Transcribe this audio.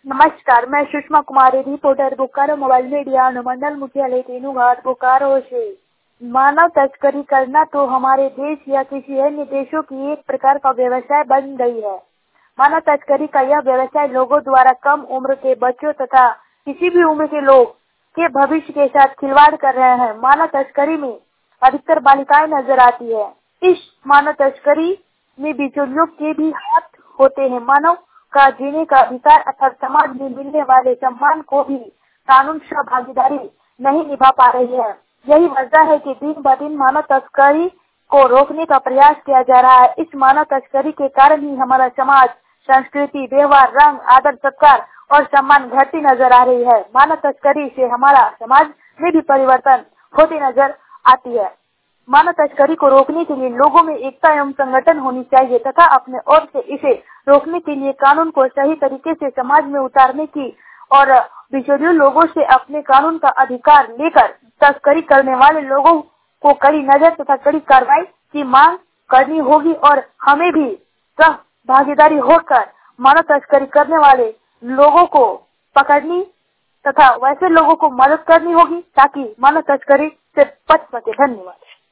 नमस्कार, मैं Sushma Kumari, reporter Bokaro mobile media अनुमंडल मुख्यालय तेनुघाट बोकारो से। मानव तस्करी करना तो हमारे देश या किसी अन्य देशों की एक प्रकार का व्यवसाय बन गई है। मानव तस्करी का यह व्यवसाय लोगों द्वारा कम उम्र के बच्चों तथा किसी भी उम्र के लोग के भविष्य के साथ खिलवाड़ कर रहे हैं। मानव तस्करी में अधिकतर बालिकाएं नजर आती है। इस मानव तस्करी में बिचौलियों के भी हाथ होते हैं। मानव का जीने का अधिकार अर्थात समाज में मिलने वाले सम्मान को भी कानून से भागीदारी नहीं निभा पा रही है। यही वजह है कि दिन ब दिन मानव तस्करी को रोकने का प्रयास किया जा रहा है। इस मानव तस्करी के कारण ही हमारा समाज, संस्कृति, व्यवहार, रंग, आदर, सत्कार और सम्मान घटती नजर आ रही है। मानव तस्करी से हमारा समाज में भी परिवर्तन होती नजर आती है। मानव तस्करी को रोकने के लिए लोगों में एकता एवं संगठन होनी चाहिए तथा अपने ओर से इसे रोकने के लिए कानून को सही तरीके से समाज में उतारने की और बिचौलियों लोगों से अपने कानून का अधिकार लेकर तस्करी करने वाले लोगों को कड़ी नजर तथा कड़ी कार्रवाई की मांग करनी होगी और हमें भी सह भागीदारी होकर मानव तस्करी करने वाले लोगों को पकड़नी तथा वैसे लोगों को मदद करनी होगी ताकि मानव तस्करी से बच सके। धन्यवाद।